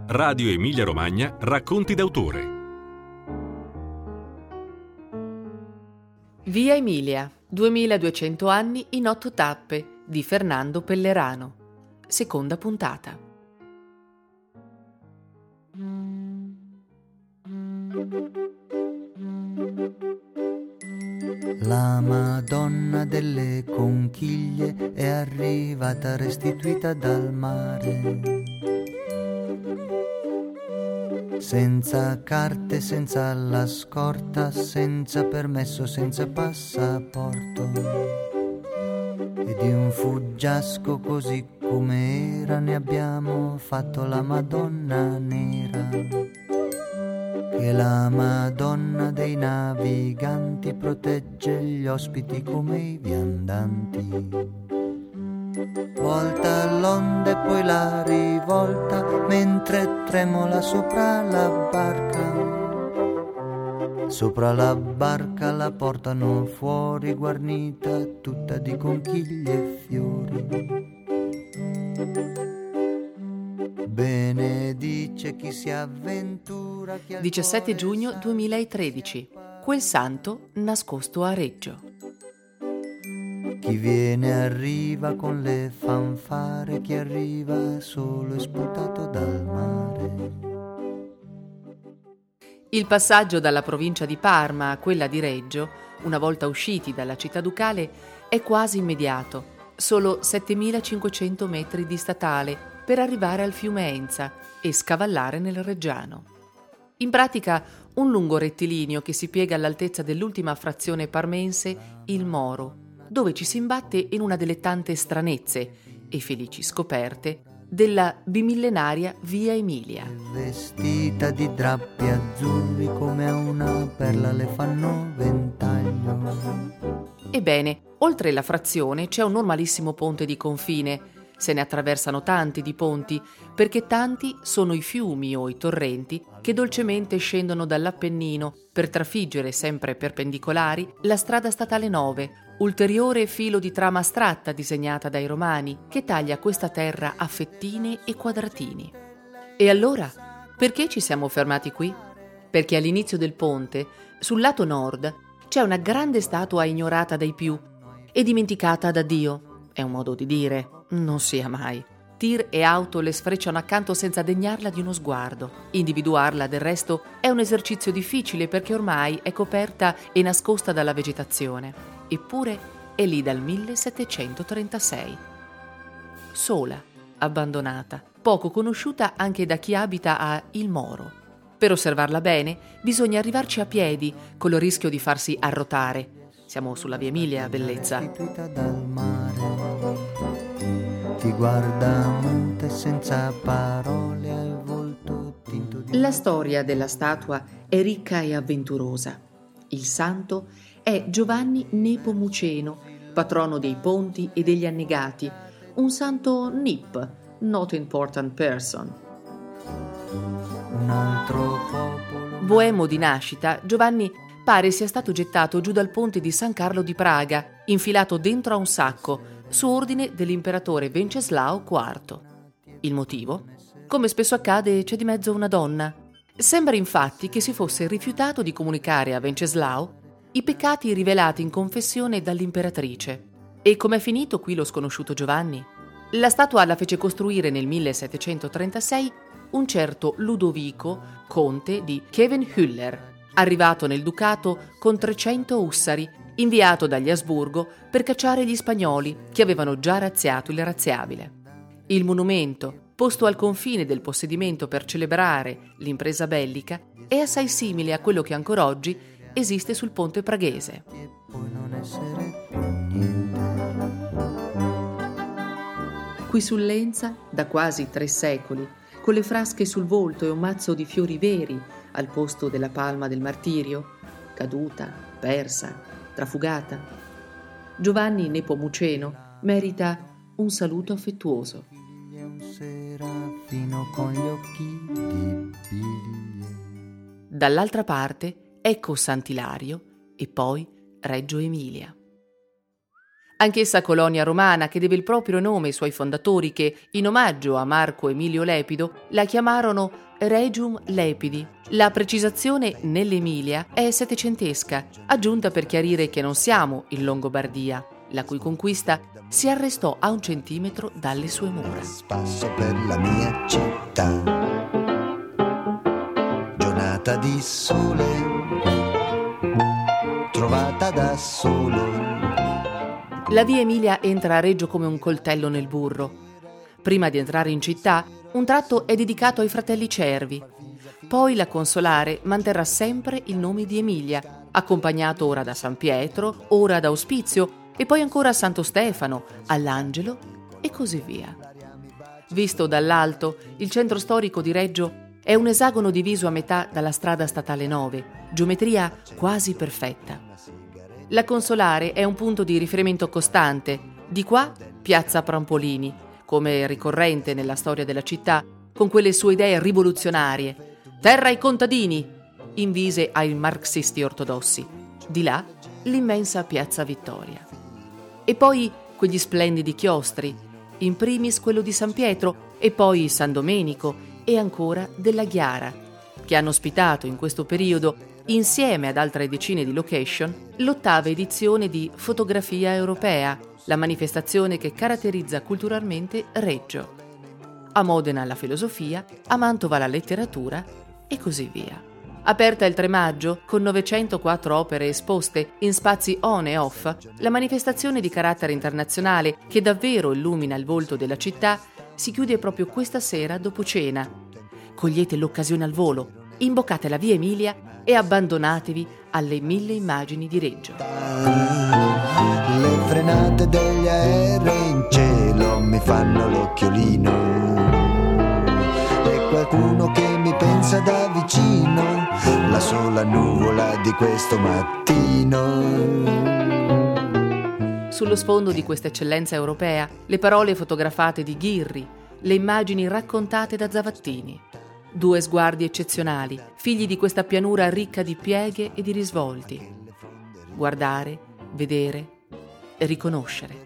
Radio Emilia Romagna Racconti d'autore. Via Emilia, 2200 anni in 8 tappe di Fernando Pellerano. Seconda puntata. La Madonna delle conchiglie è arrivata restituita dal mare, senza carte, senza la scorta, senza permesso, senza passaporto, e di un fuggiasco così come era ne abbiamo fatto la Madonna nera, che la Madonna dei naviganti protegge gli ospiti come i viandanti. Volta l'onda e poi la rivolta, mentre tremola sopra la barca. Sopra la barca la portano fuori, guarnita tutta di conchiglie e fiori. Benedice chi si avventura. 17 giugno 2013. Quel santo nascosto a Reggio. Chi viene arriva con le fanfare, chi arriva solo e sputato dal mare. Il passaggio dalla provincia di Parma a quella di Reggio, una volta usciti dalla città ducale, è quasi immediato. Solo 7500 metri di statale per arrivare al fiume Enza e scavallare nel Reggiano. In pratica un lungo rettilineo che si piega all'altezza dell'ultima frazione parmense, il Moro, dove ci si imbatte in una delle tante stranezze e felici scoperte della bimillenaria Via Emilia. Vestita di drappi azzurri come a una perla le fanno ventaglio. Ebbene, oltre la frazione c'è un normalissimo ponte di confine. Se ne attraversano tanti di ponti, perché tanti sono i fiumi o i torrenti che dolcemente scendono dall'Appennino per trafiggere sempre perpendicolari la strada statale 9, ulteriore filo di trama astratta disegnata dai romani che taglia questa terra a fettine e quadratini. E allora, perché ci siamo fermati qui? Perché all'inizio del ponte, sul lato nord, c'è una grande statua ignorata dai più e dimenticata da Dio. È un modo di dire, non sia mai. Tir e auto le sfrecciano accanto senza degnarla di uno sguardo. Individuarla, del resto, è un esercizio difficile perché ormai è coperta e nascosta dalla vegetazione. Eppure è lì dal 1736. Sola, abbandonata, poco conosciuta anche da chi abita a Il Moro. Per osservarla bene bisogna arrivarci a piedi, con il rischio di farsi arrotare. Siamo sulla Via Emilia, bellezza. Ti guarda muta senza parole al volto tinto di... La storia della statua è ricca e avventurosa. Il santo è Giovanni Nepomuceno, patrono dei ponti e degli annegati, un santo NIP, Not Important Person. Un altro popolo... Boemo di nascita, Giovanni pare sia stato gettato giù dal ponte di San Carlo di Praga, infilato dentro a un sacco, su ordine dell'imperatore Venceslao IV. Il motivo? Come spesso accade, c'è di mezzo una donna. Sembra infatti che si fosse rifiutato di comunicare a Venceslao i peccati rivelati in confessione dall'imperatrice. E com'è finito qui lo sconosciuto Giovanni? La statua la fece costruire nel 1736 un certo Ludovico, conte di Kievenhüller, arrivato nel ducato con 300 ussari, inviato dagli Asburgo per cacciare gli spagnoli che avevano già razziato il razziabile. Il monumento, posto al confine del possedimento per celebrare l'impresa bellica, è assai simile a quello che ancora oggi esiste sul ponte praghese. Qui sull'Enza, da quasi 3 secoli, con le frasche sul volto e un mazzo di fiori veri al posto della palma del martirio, caduta, persa, trafugata, Giovanni Nepomuceno merita un saluto affettuoso. Dall'altra parte ecco Sant'Ilario e poi Reggio Emilia. Anch'essa colonia romana che deve il proprio nome ai suoi fondatori che, in omaggio a Marco Emilio Lepido, la chiamarono Regium Lepidi. La precisazione nell'Emilia è settecentesca, aggiunta per chiarire che non siamo in Longobardia, la cui conquista si arrestò a 1 centimetro dalle sue mura. Passo per la mia città, giornata di sole, trovata da solo. La via Emilia entra a Reggio come un coltello nel burro. Prima di entrare in città, un tratto è dedicato ai fratelli Cervi. Poi la Consolare manterrà sempre il nome di Emilia, accompagnato ora da San Pietro, ora da Ospizio e poi ancora a Santo Stefano, all'Angelo e così via. Visto dall'alto, il centro storico di Reggio è un esagono diviso a metà dalla strada statale 9, geometria quasi perfetta. La Consolare è un punto di riferimento costante. Di qua, piazza Prampolini, come ricorrente nella storia della città, con quelle sue idee rivoluzionarie. Terra ai contadini, invise ai marxisti ortodossi. Di là, l'immensa piazza Vittoria. E poi quegli splendidi chiostri, in primis quello di San Pietro e poi San Domenico e ancora della Ghiara, che hanno ospitato in questo periodo, insieme ad altre decine di location, l'8ª edizione di Fotografia Europea, la manifestazione che caratterizza culturalmente Reggio. A Modena la filosofia, a Mantova la letteratura e così via. Aperta il 3 maggio, con 904 opere esposte in spazi on e off, la manifestazione di carattere internazionale che davvero illumina il volto della città si chiude proprio questa sera dopo cena. Cogliete l'occasione al volo, imboccate la via Emilia e abbandonatevi alle 1000 immagini di Reggio. Le frenate degli aerei in cielo mi fanno l'occhiolino e qualcuno che mi pensa da vicino, la sola nuvola di questo mattino. Sullo sfondo di questa eccellenza europea, le parole fotografate di Ghirri, le immagini raccontate da Zavattini. 2 sguardi eccezionali, figli di questa pianura ricca di pieghe e di risvolti. Guardare, vedere e riconoscere.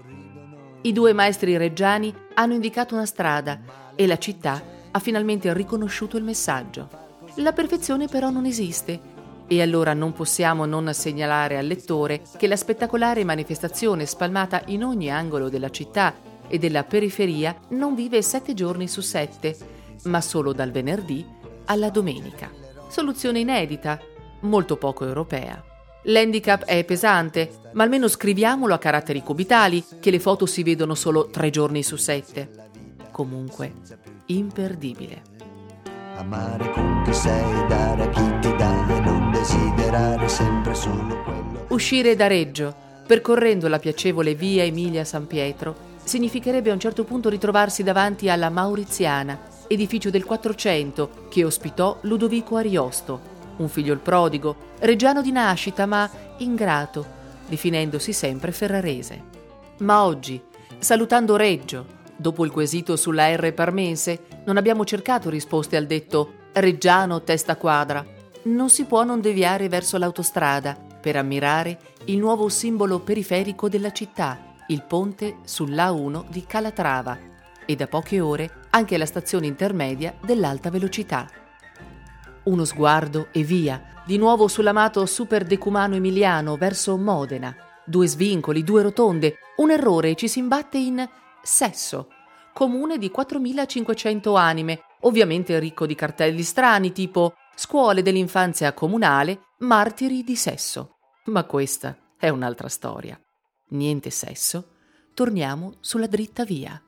I 2 maestri reggiani hanno indicato una strada e la città ha finalmente riconosciuto il messaggio. La perfezione però non esiste e allora non possiamo non segnalare al lettore che la spettacolare manifestazione spalmata in ogni angolo della città e della periferia non vive 7 giorni su 7, ma solo dal venerdì alla domenica. Soluzione inedita, molto poco europea. L'handicap è pesante, ma almeno scriviamolo a caratteri cubitali, che le foto si vedono solo 3 giorni su 7. Comunque, imperdibile. Amare con chi sei, dare a chi ti dà e non desiderare sempre solo quello. Uscire da Reggio, percorrendo la piacevole via Emilia San Pietro, significherebbe a un certo punto ritrovarsi davanti alla Mauriziana, edificio del 400 che ospitò Ludovico Ariosto, un figlio il prodigo, reggiano di nascita ma ingrato, definendosi sempre ferrarese. Ma oggi, salutando Reggio, dopo il quesito sulla R parmense, non abbiamo cercato risposte al detto reggiano testa quadra. Non si può non deviare verso l'autostrada per ammirare il nuovo simbolo periferico della città, il ponte sull'A1 di Calatrava, e da poche ore anche la stazione intermedia dell'alta velocità. Uno sguardo e via, di nuovo sull'amato superdecumano emiliano verso Modena. 2 svincoli, 2 rotonde, un errore e ci si imbatte in Sesso, comune di 4.500 anime, ovviamente ricco di cartelli strani tipo scuole dell'infanzia comunale, martiri di Sesso. Ma questa è un'altra storia. Niente sesso, torniamo sulla dritta via.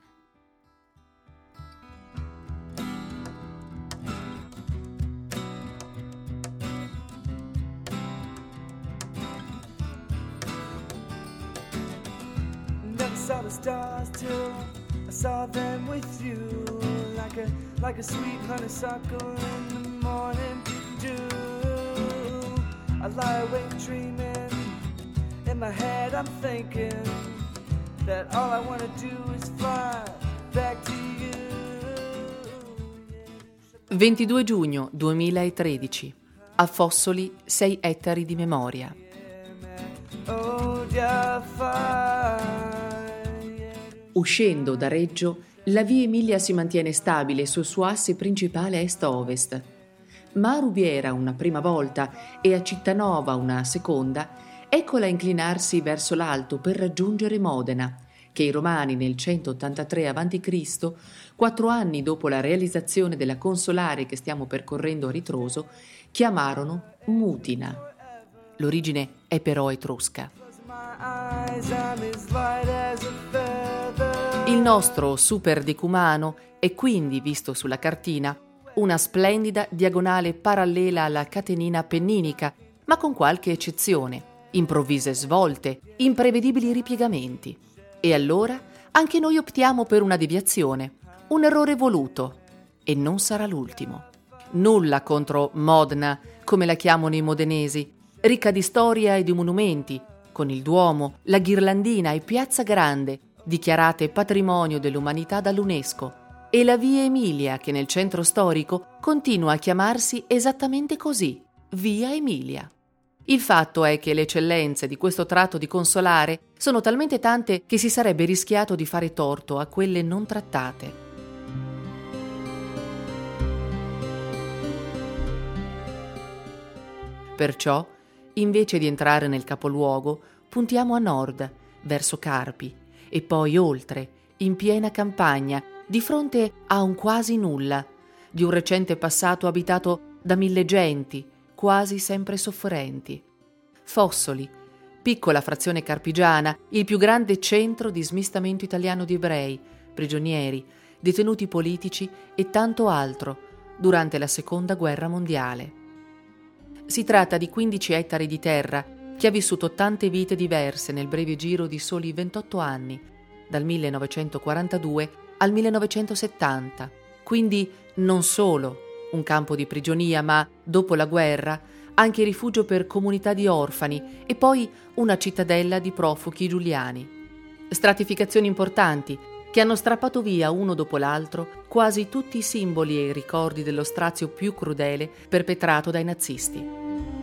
Saw the stars till I saw them with you, like a sweet honeysuckle in the morning dew. I lie awake dreaming, in my head I'm thinking that all I want to do is fly back to you. 22 giugno 2013. A Fossoli 6 ettari di memoria. Oh, you're fine. Uscendo da Reggio, la via Emilia si mantiene stabile sul suo asse principale est-ovest. Ma a Rubiera una prima volta e a Cittanova una seconda, eccola inclinarsi verso l'alto per raggiungere Modena, che i Romani nel 183 a.C., 4 anni dopo la realizzazione della consolare che stiamo percorrendo a ritroso, chiamarono Mutina. L'origine è però etrusca. Il nostro superdecumano è quindi, visto sulla cartina, una splendida diagonale parallela alla catenina appenninica, ma con qualche eccezione, improvvise svolte, imprevedibili ripiegamenti. E allora anche noi optiamo per una deviazione, un errore voluto, e non sarà l'ultimo. Nulla contro Modena, come la chiamano i modenesi, ricca di storia e di monumenti, con il Duomo, la Ghirlandina e Piazza Grande, dichiarate patrimonio dell'umanità dall'UNESCO, e la via Emilia, che nel centro storico continua a chiamarsi esattamente così, via Emilia. Il fatto è che le eccellenze di questo tratto di consolare sono talmente tante che si sarebbe rischiato di fare torto a quelle non trattate. Perciò, invece di entrare nel capoluogo, puntiamo a nord, verso Carpi, e poi oltre, in piena campagna, di fronte a un quasi nulla, di un recente passato abitato da 1000 genti, quasi sempre sofferenti. Fossoli, piccola frazione carpigiana, il più grande centro di smistamento italiano di ebrei, prigionieri, detenuti politici e tanto altro durante la Seconda Guerra Mondiale. Si tratta di 15 ettari di terra che ha vissuto tante vite diverse nel breve giro di soli 28 anni, dal 1942 al 1970, quindi non solo un campo di prigionia, ma, dopo la guerra, anche rifugio per comunità di orfani e poi una cittadella di profughi giuliani. Stratificazioni importanti che hanno strappato via uno dopo l'altro quasi tutti i simboli e i ricordi dello strazio più crudele perpetrato dai nazisti.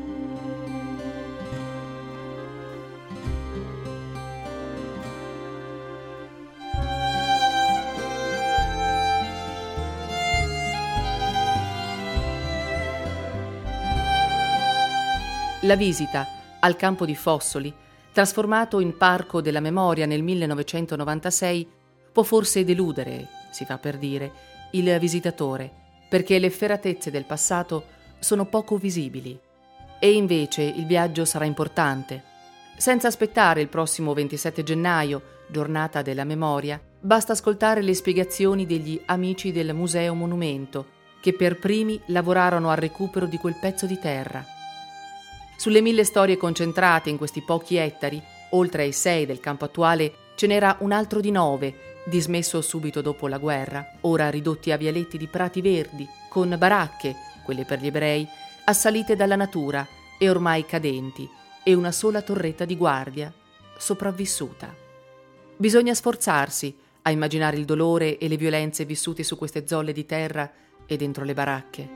La visita al campo di Fossoli, trasformato in Parco della Memoria nel 1996, può forse deludere, si fa per dire, il visitatore, perché le efferatezze del passato sono poco visibili. E invece il viaggio sarà importante. Senza aspettare il prossimo 27 gennaio, giornata della memoria, basta ascoltare le spiegazioni degli amici del Museo Monumento, che per primi lavorarono al recupero di quel pezzo di terra. Sulle 1000 storie concentrate in questi pochi ettari, oltre ai 6 del campo attuale, ce n'era un altro di 9, dismesso subito dopo la guerra, ora ridotti a vialetti di prati verdi, con baracche, quelle per gli ebrei, assalite dalla natura e ormai cadenti, e una sola torretta di guardia, sopravvissuta. Bisogna sforzarsi a immaginare il dolore e le violenze vissute su queste zolle di terra e dentro le baracche.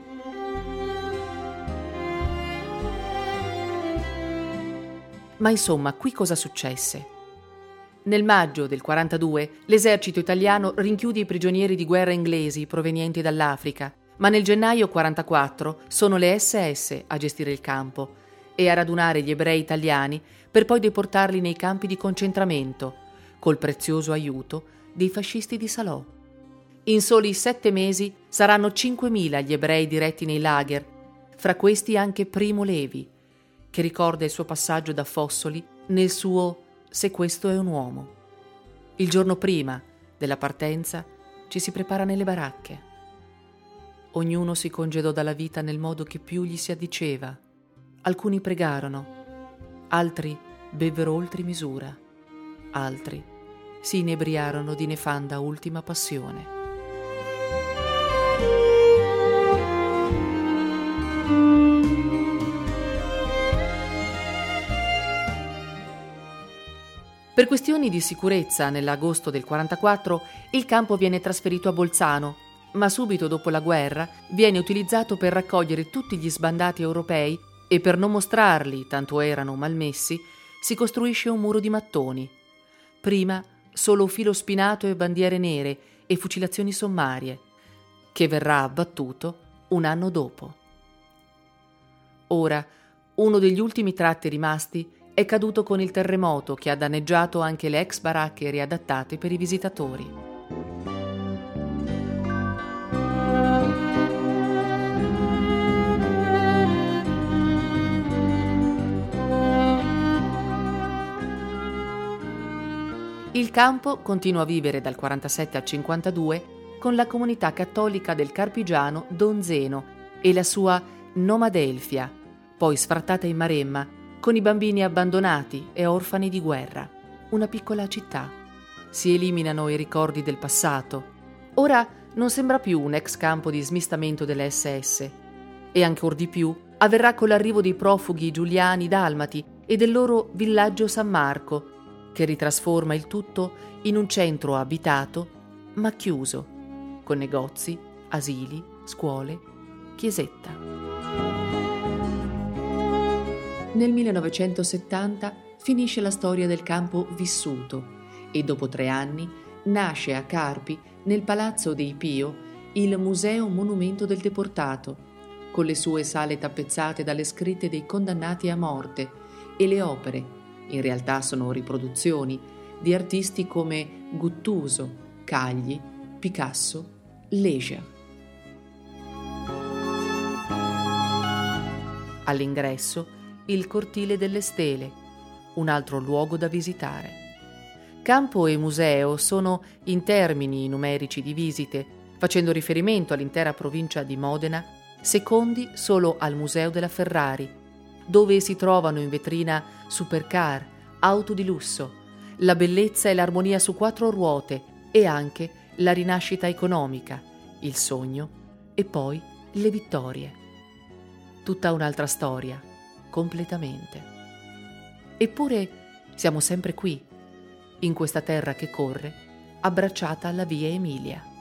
Ma insomma, qui cosa successe? Nel maggio del 42 l'esercito italiano rinchiude i prigionieri di guerra inglesi provenienti dall'Africa, ma nel gennaio 44 sono le SS a gestire il campo e a radunare gli ebrei italiani per poi deportarli nei campi di concentramento, col prezioso aiuto dei fascisti di Salò. In soli 7 mesi saranno 5.000 gli ebrei diretti nei lager, fra questi anche Primo Levi, che ricorda il suo passaggio da Fossoli nel suo Se questo è un uomo. Il giorno prima della partenza ci si prepara nelle baracche. Ognuno si congedò dalla vita nel modo che più gli si addiceva. Alcuni pregarono, altri bevvero oltre misura, altri si inebriarono di nefanda ultima passione. Per questioni di sicurezza, nell'agosto del 44, il campo viene trasferito a Bolzano, ma subito dopo la guerra viene utilizzato per raccogliere tutti gli sbandati europei e per non mostrarli, tanto erano malmessi, si costruisce un muro di mattoni. Prima solo filo spinato e bandiere nere e fucilazioni sommarie, che verrà abbattuto un anno dopo. Ora, uno degli ultimi tratti rimasti è caduto con il terremoto che ha danneggiato anche le ex baracche riadattate per i visitatori. Il campo continua a vivere dal 47 al 52 con la comunità cattolica del Carpigiano Don Zeno e la sua Nomadelfia, poi sfrattata in Maremma, con i bambini abbandonati e orfani di guerra. Una piccola città. Si eliminano i ricordi del passato. Ora non sembra più un ex campo di smistamento delle SS. E ancor di più avverrà con l'arrivo dei profughi giuliani dalmati e del loro villaggio San Marco, che ritrasforma il tutto in un centro abitato ma chiuso, con negozi, asili, scuole, chiesetta. Nel 1970 finisce la storia del campo vissuto e dopo 3 anni nasce a Carpi, nel Palazzo dei Pio, il Museo Monumento del Deportato, con le sue sale tappezzate dalle scritte dei condannati a morte e le opere, in realtà sono riproduzioni, di artisti come Guttuso, Cagli, Picasso, Leger. All'ingresso il Cortile delle Stele, un altro luogo da visitare. Campo e museo sono in termini numerici di visite, facendo riferimento all'intera provincia di Modena, secondi solo al Museo della Ferrari, dove si trovano in vetrina supercar, auto di lusso, la bellezza e l'armonia su 4 ruote e anche la rinascita economica, il sogno e poi le vittorie. Tutta un'altra storia, completamente. Eppure siamo sempre qui, in questa terra che corre, abbracciata alla via Emilia.